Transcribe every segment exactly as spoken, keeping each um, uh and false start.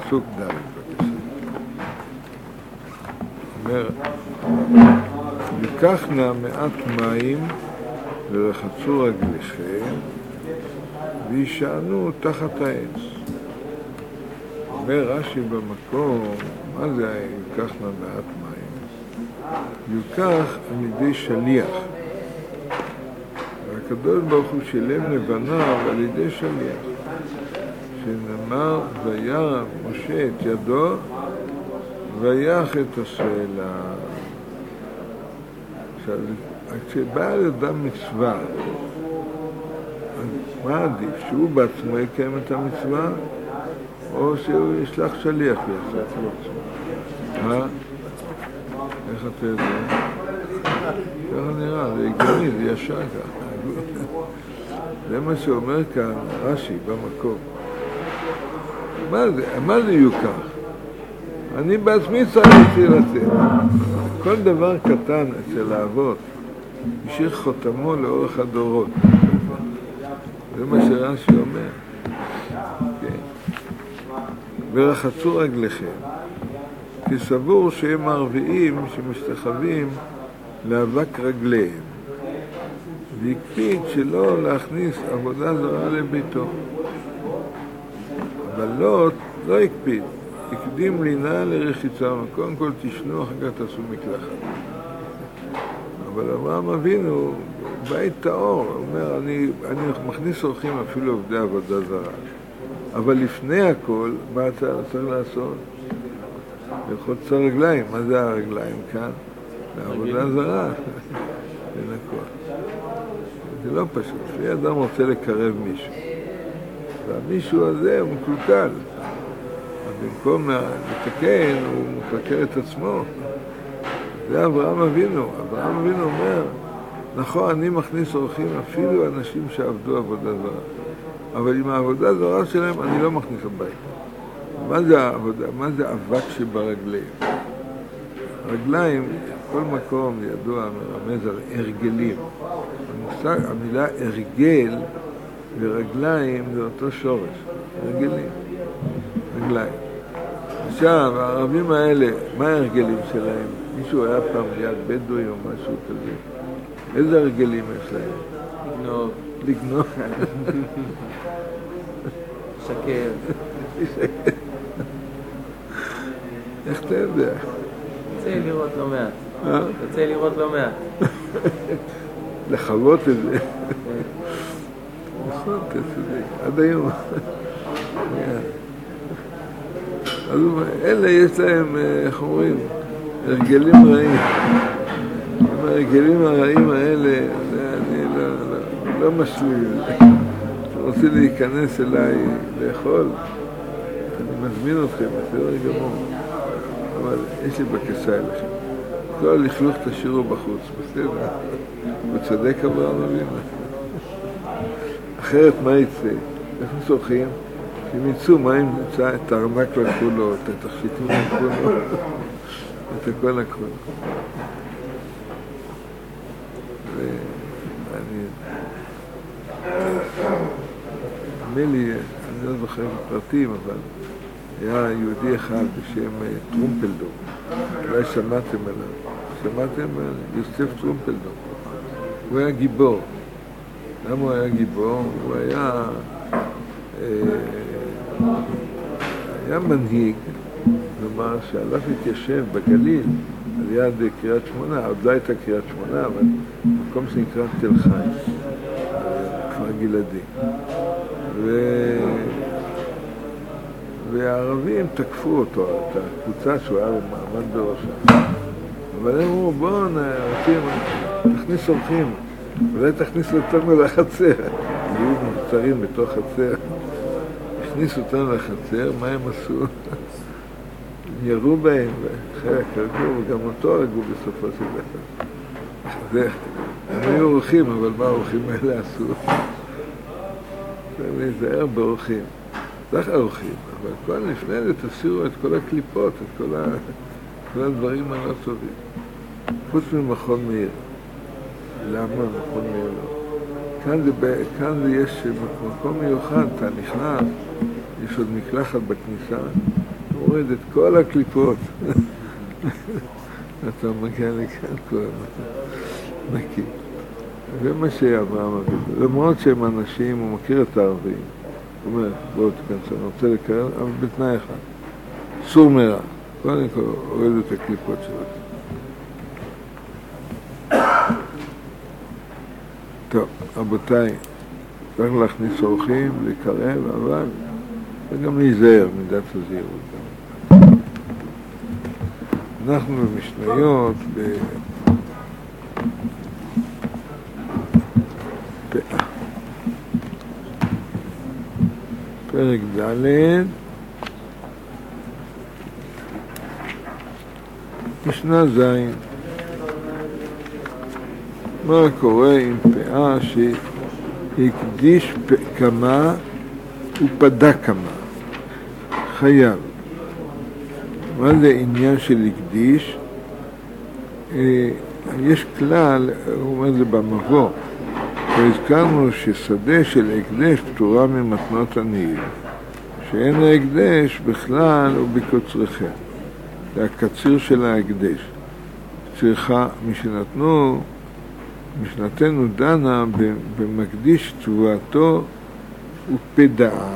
פסוק ד' בבקשה. אומר, לקחנה מעט מים ורחצו רגליכם וישענו תחת העץ. אומר רש"י במקום, מה זה לקחנה מעט מים? יוקח על ידי שליח. והקדוש ברוך הוא שילם לבניו על ידי שליח. שנאמר, וירא משה את ידו ויח את הסלע. עכשיו, כשבא לאדם מצווה, אז מה עדיף? שהוא בעצמו יקיים את המצווה, או שהוא ישלח שליח לעשות את המצווה? אה? איך אתה יודע? ככה נראה, זה הגיוני, זה ישר ככה. זה מה שאומר כאן רש"י במקום. מה זה? מה זה יוקח? אני בעצמי צריך לצאת. כל דבר קטן אצל האבות ישאיר חותמו לאורך הדורות. זה מה שרש"י אומר. כן. ורחצו רגליכם, כי סבור שהם הרביעים שמשתחווים לאבק רגליהם, והקפיד שלא להכניס עבודה זרה לביתו. אבל לא, לא הקפיד. הקדים לינה לרחיצה, קודם כל תשנו, אחר כך תעשו מקלחת. אבל אברהם אבינו, בית טהור, הוא אומר, אני, אני מכניס אורחים אפילו עובדי עבודה זרה. אבל לפני הכל, מה אתה צריך לעשות? לרחוץ הרגליים. מה זה הרגליים כאן? לעבודה זרה. לנקות. זה לא פשוט. לפי אדם רוצה לקרב מישהו. והמישהו הזה הוא מקולקל. במקום לתקן, הוא מקלקל את עצמו. זה אברהם אבינו. אברהם אבינו אומר, נכון, אני מכניס אורחים אפילו אנשים שעבדו עבודה זרה. אבל עם העבודה זרה שלהם אני לא מכניס הביתה. מה זה העבודה? מה זה אבק שברגליים? רגליים, כל מקום ידוע מרמז על הרגלים. המושג, המילה הרגל ורגליים זה אותו שורש. הרגלים. רגליים. עכשיו, הערבים האלה, מה ההרגלים שלהם? מישהו היה פעם ליד בדואי או משהו כזה. איזה הרגלים יש להם? לגנוב. לגנוב. שקר. איך אתה יודע? יוצא לראות לא מעט. אה? יוצא לראות לא מעט. לחוות את זה. נכון, אתה צודק. עד היום. אז אלה יש להם, איך אומרים, הרגלים רעים. עם ההרגלים הרעים האלה, אני לא, לא, לא משלים. אתם רוצים להיכנס אליי לאכול, אני מזמין אתכם, בסדר גמור. אבל יש לי בקשה אליכם. כל הלכלוך תשאירו בחוץ, בסדר? וצדק אברהם אבינו. אחרת מה יצא? איך מסורכים? אם יצאו מים, יצא את הארנק לקחו לו, את התכשיטים לקחו לו, את הכל לקחו לו. ואני... נדמה לי, אני לא זוכר בפרטים, אבל היה יהודי אחד בשם טרומפלדור. אולי שמעתם עליו. שמעתם על יוסף טרומפלדור. הוא היה גיבור. למה הוא היה גיבור? הוא היה... היה מנהיג, כלומר, שעליו התיישב בגליל, על יד קריית שמונה, עוד לא הייתה קריית שמונה, אבל מקום שנקרא תל חי, כפר גלעדי. ו... והערבים תקפו אותו, את הקבוצה שהוא היה מעמד בראשה. אבל הם אמרו, בואו נראים, תכניס אורחים, אולי תכניס אותנו לחצר. היו מבצרים בתוך חצר. הכניסו אותנו לחצר, מה הם עשו? הם ירו בהם, וחלק הרגו, וגם אותו הרגו בסופו של דבר. הם היו אורחים, אבל מה האורחים האלה עשו? זה להיזהר באורחים. צריך אורחים, אבל כל לפני זה תסירו את כל הקליפות, את כל, ה... כל הדברים הלא טובים. חוץ ממכון מאיר. למה מכון מאיר לא? כאן זה, כאן זה יש מקום מיוחד, אתה נכנס, יש עוד מקלחת בכניסה, מוריד את כל הקליפות. אתה מגיע לכאן כל נקי. זה מה שאברהם אבינו. למרות שהם אנשים, הוא מכיר את הערבים. הוא אומר, בואו תכנסו, אני רוצה לקרב, אבל בתנאי אחד. סור מרע. קודם כל, הורידו את הקליפות שלו. טוב, רבותיי, צריך להכניס אורחים, לקרב, אבל וגם להיזהר מידת הזהירות. אנחנו במשניות בפאה. פרק ד' משנה ז'. מה קורה עם פאה שהקדיש כמה ופדה כמה? חייב. מה זה עניין של הקדיש? יש כלל, הוא אומר זה במבוא, והזכרנו ששדה של הקדש פטורה ממתנות עניים, שאין ההקדש בכלל הוא בקוצריכם. זה הקציר של ההקדש. צריכה משנתנו, משנתנו דנה במקדיש תבואתו ופדעה,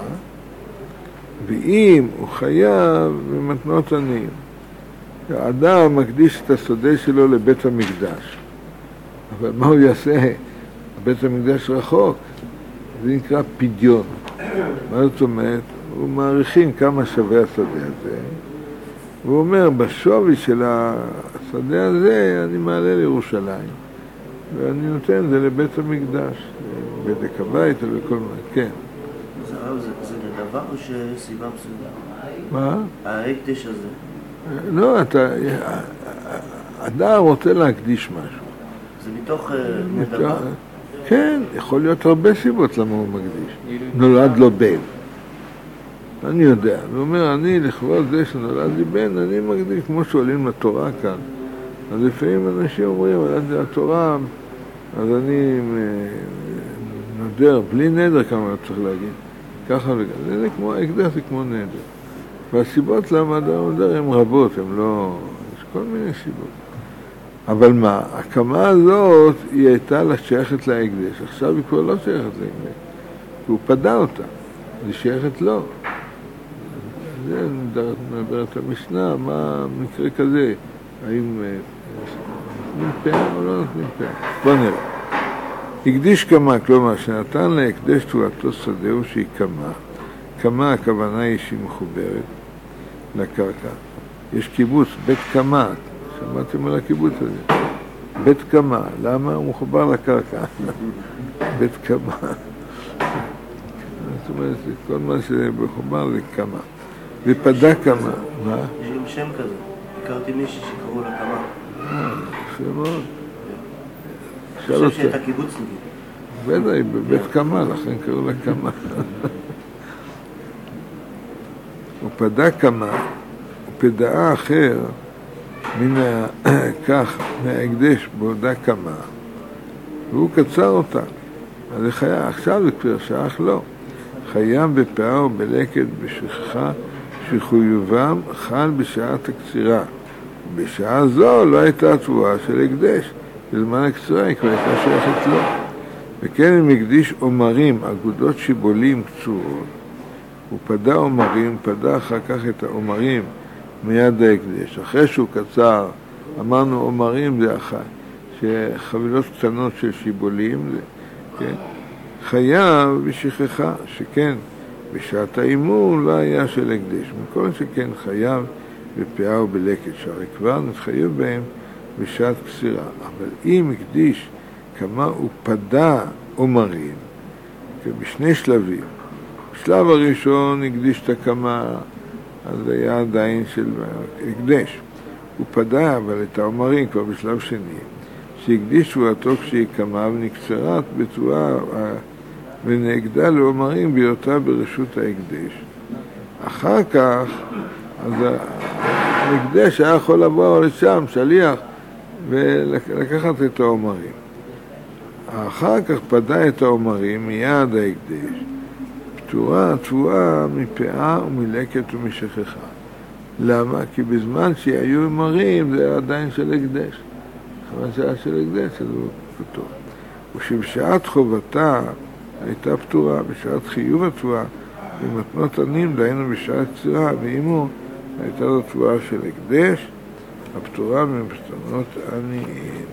ואם הוא חייב במתנות עניים. האדם מקדיש את השדה שלו לבית המקדש. אבל מה הוא יעשה? בית המקדש רחוק. זה נקרא פדיון. מה זאת אומרת? הוא מעריכים כמה שווה השדה הזה. והוא אומר, בשווי של השדה הזה אני מעלה לירושלים. ואני נותן את זה לבית המקדש. בדק הבית וכל מה. כן. זה, זה לדבר או שסיבה מסוימת? מה? ההקדש הזה. לא, אתה... אדם רוצה להקדיש משהו. זה מתוך נדבה? כן, יכול להיות הרבה סיבות למה הוא מקדיש. נולד לו בן. אני יודע. הוא אומר, אני לכבוד זה שנולד לי בן, אני מקדיש, כמו שעולים לתורה כאן. אז לפעמים אנשים אומרים, אבל זה התורה, אז אני נודר, בלי נדר כמה צריך להגיד. ככה וגם. זה כמו, הקדש זה כמו נדר. והסיבות למה אדם נודר הן רבות, הן לא... יש כל מיני סיבות. אבל מה, הקמה הזאת היא הייתה לשייכת להקדש. עכשיו היא כבר לא שייכת להקדש. הוא פדה אותה. היא שייכת לו. זה נדבר את המשנה, מה מקרה כזה? האם נותנים פאה או לא נותנים פאה? בוא נראה. הקדיש קמה, כלומר, שנתן להקדש תבואתו שדהו שהיא קמה. קמה, הכוונה היא שהיא מחוברת לקרקע. יש קיבוץ, בית קמה. שמעתם על הקיבוץ הזה? בית קמה. למה? הוא מחובר לקרקע. בית קמה. זאת אומרת, כל מה שמחובר לקמה. ופדה קמה. מה? יש גם שם כזה. הכרתי מישהי שקראו לה קמה. אה, יפה מאוד. אני חושב שהייתה קיבוצניקית. בטח, היא בבית קמה, לכן קראו לה קמה. ופדה קמה, ופדעה אחר, מן כך, מההקדש בעודה קמה, והוא קצר אותה. אז זה חייב, עכשיו זה כבר שייך לו. חייב בפאה ובלקט בשכחה, שחיובם חל בשעת הקצירה. בשעה זו לא הייתה תבואה של הקדש. בזמן הקצירה היא כבר הייתה שייכת לו. וכן אם הקדיש אומרים, אגודות שיבולים קצורות, הוא פדה אומרים, פדה אחר כך את האומרים מיד ההקדש. אחרי שהוא קצר, אמרנו אומרים זה אחת, שחבילות קטנות של שיבולים, זה, כן? חייב בשכחה, שכן, בשעת האימור לא היה של הקדש. מכל שכן חייב בפאה ובלקט, שהרי כבר נתחייב בהם בשעת קצירה. אבל אם הקדיש כמה הוא פדה אומרים, בשני שלבים. בשלב הראשון הקדיש את הקמה, אז היה עדיין של הקדש. הוא פדה אבל את האומרים כבר בשלב שני, שהקדיש תבואתו כשהיא קמה ונקצרת בתבואה ונאגדה לאומרים בהיותה ברשות ההקדש. אחר כך, אז ההקדש היה יכול לבוא לשם, שליח, ולקחת את האומרים. אחר כך פדה את האומרים מיד ההקדש. פטורה, תבואה מפאה ומלקט ומשכחה. למה? כי בזמן שהיו מרים זה עדיין של הקדש. כיוון שהיה של הקדש, אז הוא פטור. ושבשעת חובתה הייתה פטורה, בשעת חיוב התבואה, במתנות עניים, דהיינו בשעת קצירה, ואימו הייתה זו תבואה של הקדש, הפטורה ממתנות עניים.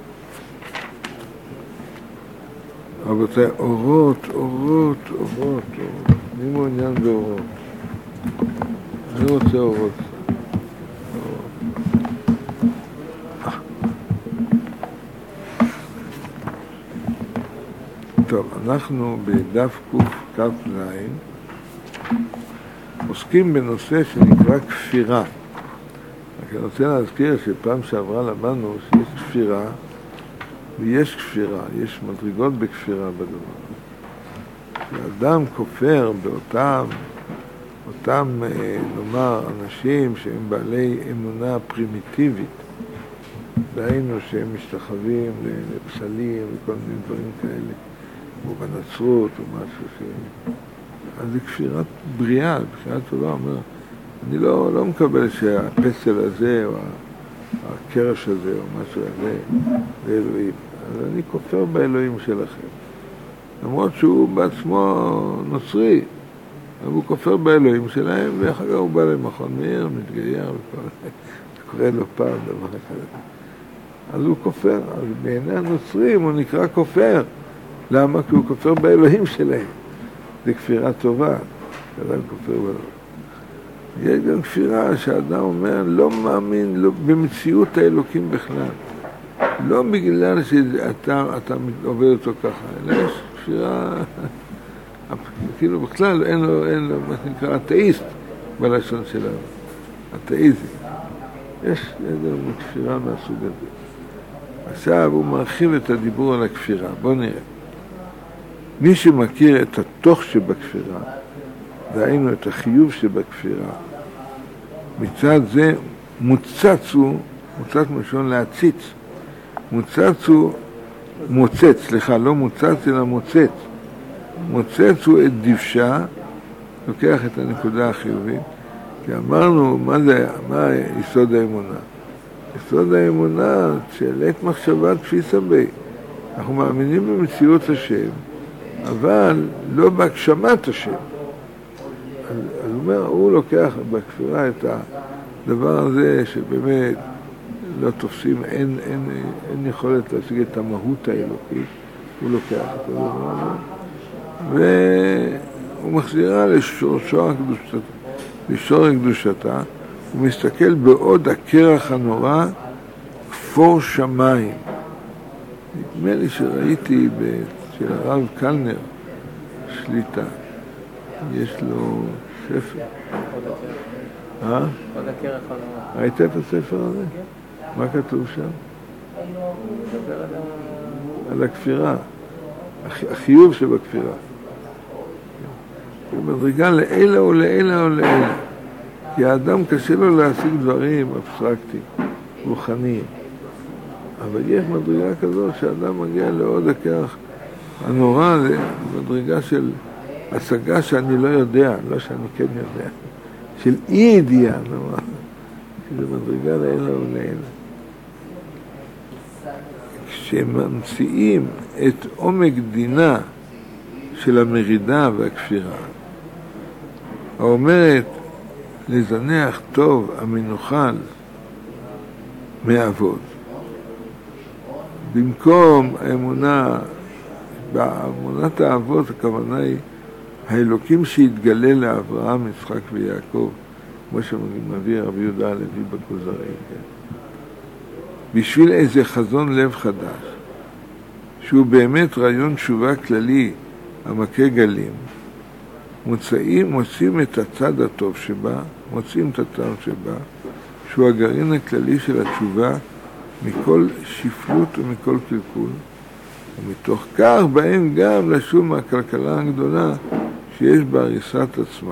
רבותיי, אורות, אורות, אורות, אורות. אני מעוניין באורות. אני רוצה אורות. טוב, אנחנו בדף קכ"ז עוסקים בנושא שנקרא כפירה. רק אני רוצה להזכיר שפעם שעברה למדנו שיש כפירה ויש כפירה, יש מדרגות בכפירה בדבר. כשאדם כופר באותם, אותם, נאמר, אנשים שהם בעלי אמונה פרימיטיבית, דהיינו שהם משתחווים לפסלים וכל מיני דברים כאלה, או בנצרות או משהו ש... אז זה כפירת בריאה, כפירת טובה, אומר, אני לא, לא מקבל שהפסל הזה או הקרש הזה או משהו הזה זה אלוהים. אז אני כופר באלוהים שלכם. למרות שהוא בעצמו נוצרי, אבל הוא כופר באלוהים שלהם, ואחר כך הוא בא למכון מאיר, מתגייר וכל זה. קורא לו פעם דבר כזה. אז הוא כופר, אז בעיני הנוצרים הוא נקרא כופר. למה? כי הוא כופר באלוהים שלהם. זה כפירה טובה, שאדם כופר באלוהים. יש גם כפירה שהאדם אומר, לא מאמין לא, במציאות האלוקים בכלל. לא בגלל שאתה אתה עובד אותו ככה, אלא יש כפירה, כאילו בכלל אין לו, אין לו מה שנקרא אתאיסט בלשון שלנו, אתאיזם. יש איזו כפירה מהסוג הזה. עכשיו הוא מרחיב את הדיבור על הכפירה, בואו נראה. מי שמכיר את התוך שבכפירה, דהיינו את החיוב שבכפירה, מצד זה מוצץ הוא, מוצץ מלשון להציץ, מוצץ הוא, מוצץ, סליחה, לא מוצץ אלא מוצץ. מוצץ הוא את דבשה, לוקח את הנקודה החיובית, כי אמרנו, מה זה, מה יסוד האמונה? יסוד האמונה של עת מחשבה תפיסה בי. אנחנו מאמינים במציאות השם, אבל לא בהגשמת השם. אז, אז הוא אומר, הוא לוקח בכפירה את הדבר הזה שבאמת לא תופסים, אין, אין, אין יכולת להשיג את המהות האלוקית, הוא לוקח את הדבר הזה, והוא מחזירה לשורשו הקדושתה, לשור קדושתה, הוא מסתכל בעוד הקרח הנורא, כפור שמיים. נדמה לי שראיתי של הרב קלנר, שליטה, יש לו ספר. אה? עוד הקרח הנורא. ראית את הספר הזה? מה כתוב שם? מדבר על ה... על הכפירה, החיוב שבכפירה. הוא מדרגה לאלה או לאלה או לאלה. כי האדם קשה לו להשיג דברים אבסטרקטיים, רוחניים. אבל יש מדרגה כזאת שהאדם מגיע לעוד הכרך הנורא, זה מדרגה של השגה שאני לא יודע, לא שאני כן יודע, של אי ידיעה, נאמר, שזה מדרגה לאלה או לאלה. כשממציאים את עומק דינה של המרידה והכפירה, האומרת לזנח טוב המנוחל מעבוד, במקום האמונה, באמונת האבות הכוונה היא האלוקים שהתגלה לאברהם, יצחק ויעקב, כמו שמביא רבי יהודה הלוי בכוזרי, כן? בשביל איזה חזון לב חדש, שהוא באמת רעיון תשובה כללי המכה גלים, מוצאים, מוצאים את הצד הטוב שבה, מוצאים את הצד שבה, שהוא הגרעין הכללי של התשובה מכל שפלות ומכל קלקול, ומתוך כך באים גם לשוב מהכלכלה הגדולה שיש בהריסת עצמה.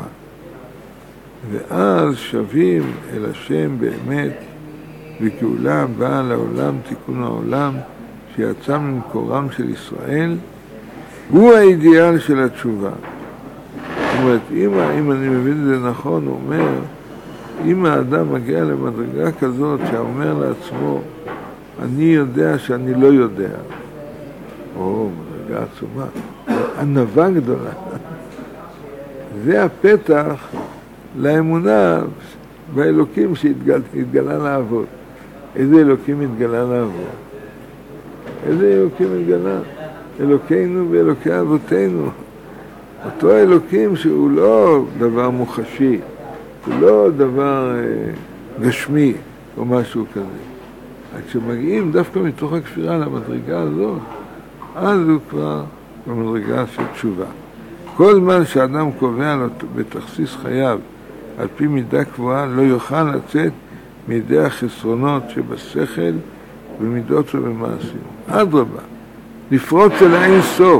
ואז שווים אל השם באמת, וגאולה באה לעולם, תיקון העולם, שיצא ממקורם של ישראל, הוא האידיאל של התשובה. זאת אומרת, אם, אם אני מבין את זה נכון, הוא אומר אם האדם מגיע למדרגה כזאת שאומר לעצמו, אני יודע שאני לא יודע, או מדרגה עצומה, ענווה גדולה, זה הפתח לאמונה באלוקים שהתגלה לעבוד. איזה אלוקים התגלה לעבוד? איזה אלוקים התגלה? אלוקינו ואלוקי אבותינו. אותו אלוקים שהוא לא דבר מוחשי, הוא לא דבר אה, גשמי או משהו כזה. כשמגיעים דווקא מתוך הכפירה למדרגה הזאת, אז הוא כבר במדרגה של תשובה. כל זמן שאדם קובע לו בתכסיס חייו על פי מידה קבועה, לא יוכל לצאת מידי החסרונות שבשכל במידות ובמעשים. אדרבה, לפרוץ אל האין סוף,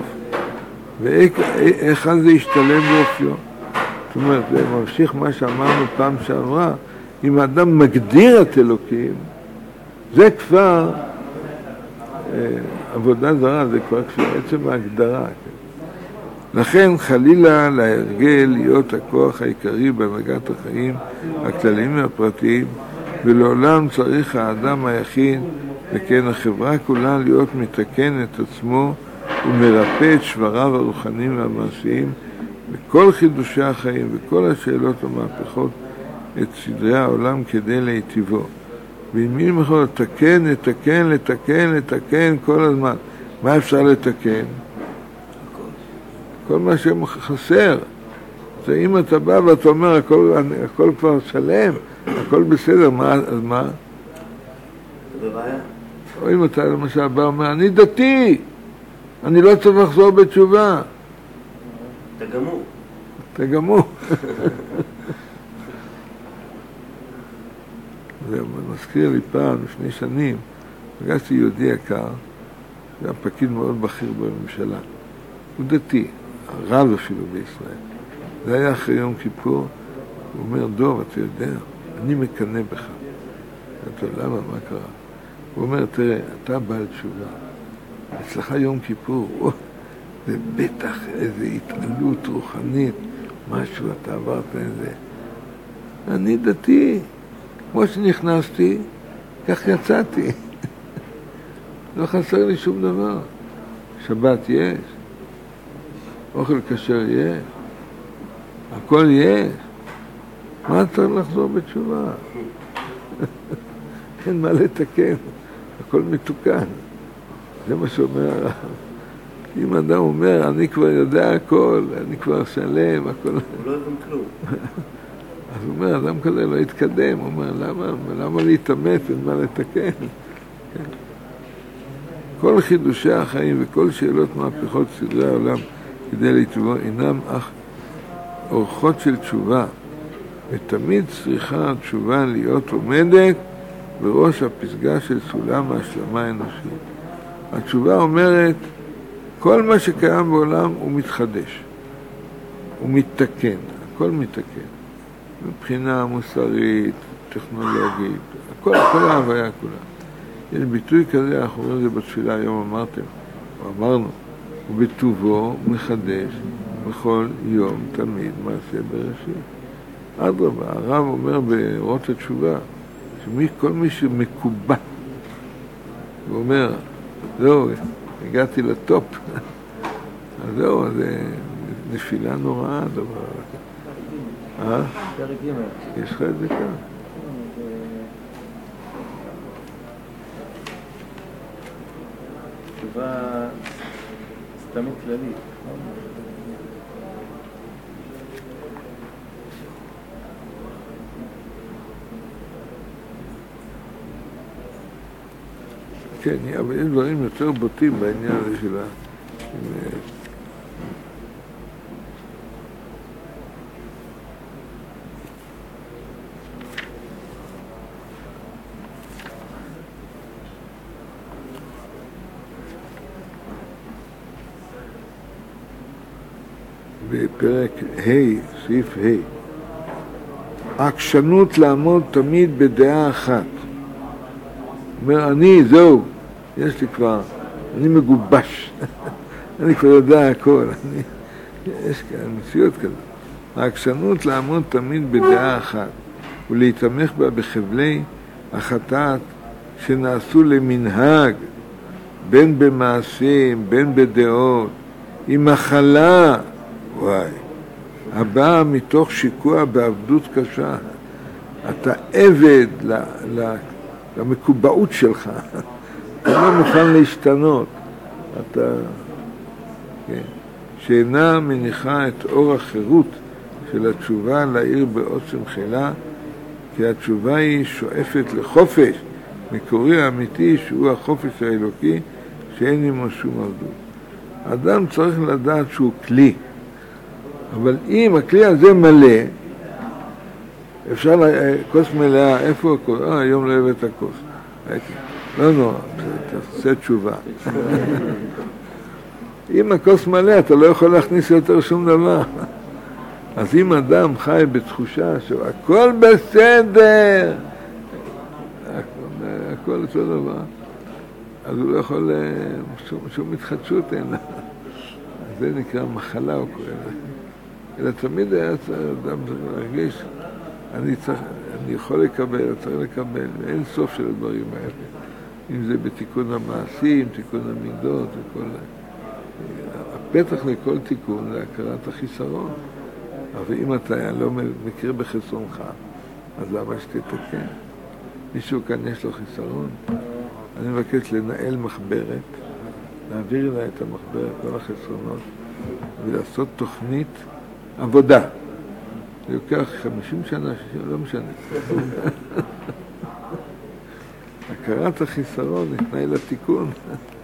ואיך זה ישתלם באופיו. זאת אומרת, זה ממשיך מה שאמרנו פעם שעברה, אם האדם מגדיר את אלוקים, זה כבר אה, עבודה זרה, זה כבר עצם ההגדרה. לכן חלילה להרגל להיות הכוח העיקרי בהנהגת החיים הכלליים והפרטיים, ולעולם צריך האדם היחיד, וכן החברה כולה, להיות מתקן את עצמו ומרפא את שבריו הרוחניים והמעשיים בכל חידושי החיים וכל השאלות והמהפכות את סדרי העולם כדי להיטיבו. במילים אחרות, לתקן, לתקן, לתקן, לתקן כל הזמן. מה אפשר לתקן? כל מה שחסר. אז אם אתה בא ואתה אומר, הכל, הכל כבר שלם, הכל בסדר, מה, אז מה? זה בבעיה. או אם אתה למשל בא ואומר, אני דתי, אני לא צריך לחזור בתשובה. אתה גמור. אתה גמור. זה מזכיר לי פעם, לפני שנים, פגשתי יהודי יקר, זה היה פקיד מאוד בכיר בממשלה. הוא דתי, הרב אפילו בישראל. זה היה אחרי יום כיפור, הוא אומר, דוב, אתה יודע, אני מקנא בך. אתה יודע, למה, מה קרה? הוא אומר, תראה, אתה בעל תשובה, אצלך יום כיפור, או, זה בטח איזו התעלות רוחנית, משהו, אתה עברת איזה. אני דתי, כמו שנכנסתי, כך יצאתי. לא חסר לי שום דבר. שבת יש, אוכל כשר יש, הכל יש. מה צריך לחזור בתשובה? אין מה לתקן, הכל מתוקן. זה מה שאומר הרב. אם אדם אומר, אני כבר יודע הכל, אני כבר שלם, הכל... הוא לא יבין כלום. אז הוא אומר, אדם כזה לא יתקדם. הוא אומר, למה, למה להתאמץ, אין מה לתקן? כל חידושי החיים וכל שאלות מהפכות סדרי העולם כדי להתבוא אינם אך אורחות של תשובה, ותמיד צריכה התשובה להיות עומדת בראש הפסגה של סולם ההשלמה האנושית. התשובה אומרת, כל מה שקיים בעולם הוא מתחדש, הוא מתתקן, הכל מתתקן, מבחינה מוסרית, טכנולוגית, הכל, כל ההוויה כולה. יש ביטוי כזה, אנחנו רואים את זה בתפילה, היום אמרתם, או אמרנו, ובטובו מחדש בכל יום תמיד מעשה בראשית. אדרבה, הרב אומר באורות התשובה, שכל מי שמקובע, הוא אומר, זהו, הגעתי לטופ, אז זהו, זה נפילה נוראה הדבר. אה? פרק ג' יש לך את זה כאן? תשובה סתמית כללית. כן, אבל יש דברים יותר בוטים בעניין הזה של ה... בפרק ה', סעיף ה', העקשנות לעמוד תמיד בדעה אחת. אומר, אני, זהו, יש לי כבר, אני מגובש, אני כבר יודע הכל, אני, יש כאן מציאות כזאת. העקשנות לעמוד תמיד בדעה אחת, ולהתמך בה בחבלי החטאת שנעשו למנהג, בין במעשים, בין בדעות, היא מחלה, וואי, הבאה מתוך שיקוע בעבדות קשה. אתה עבד למקובעות שלך, אתה לא מוכן להשתנות, אתה, כן, שאינה מניחה את אור החירות של התשובה להאיר בעוצם חילה, כי התשובה היא שואפת לחופש מקורי אמיתי, שהוא החופש האלוקי, שאין עמו שום עבדות. אדם צריך לדעת שהוא כלי, אבל אם הכלי הזה מלא, אפשר, כוס מלאה, איפה הכוס? אה, היום לא הבאת הכוס. לא נורא, תעשה תשובה. אם הכוס מלא, אתה לא יכול להכניס יותר שום דבר. אז אם אדם חי בתחושה שהכל בסדר, הכל אותו דבר, אז הוא לא יכול, שום, שום התחדשות אין לה. זה נקרא מחלה או קורא לה. אלא תמיד היה צריך אדם להרגיש, אני, צריך, אני יכול לקבל, אני צריך לקבל, אין סוף של הדברים האלה. אם זה בתיקון המעשים, תיקון המידות, וכל... הפתח לכל תיקון זה הכרת החיסרון. אבל אם אתה לא מכיר בחסרונך, אז למה שתתקן? מישהו כאן יש לו חיסרון? אני מבקש לנהל מחברת, להעביר לה את המחברת, כל החסרונות, ולעשות תוכנית עבודה. זה יוקח חמישים שנה, שישים, לא משנה. הכרת החיסרון נתנאי לתיקון.